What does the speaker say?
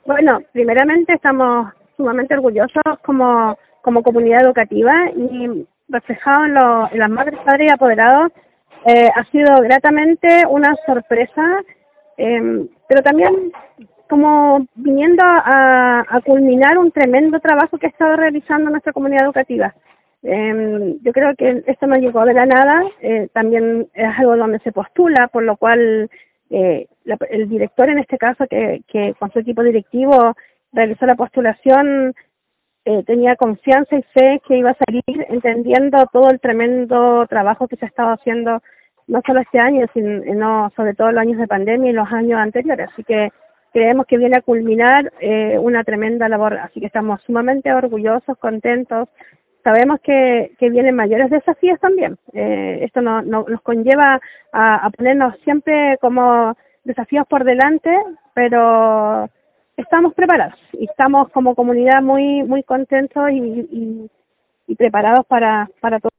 Bueno, primeramente estamos sumamente orgullosos como comunidad educativa y reflejado en las madres, padres y apoderados, ha sido gratamente una sorpresa, pero también como viniendo a culminar un tremendo trabajo que ha estado realizando nuestra comunidad educativa. Yo creo que esto no llegó de la nada, también es algo donde se postula, por lo cual el director en este caso que con su equipo directivo realizó la postulación tenía confianza y fe que iba a salir entendiendo todo el tremendo trabajo que se ha estado haciendo no solo este año, sino sobre todo los años de pandemia y los años anteriores. Así que creemos que viene a culminar una tremenda labor, así que estamos sumamente orgullosos, contentos. Sabemos que vienen mayores desafíos también. Esto nos conlleva a ponernos siempre como desafíos por delante, pero estamos preparados y estamos como comunidad muy contentos y preparados para todo.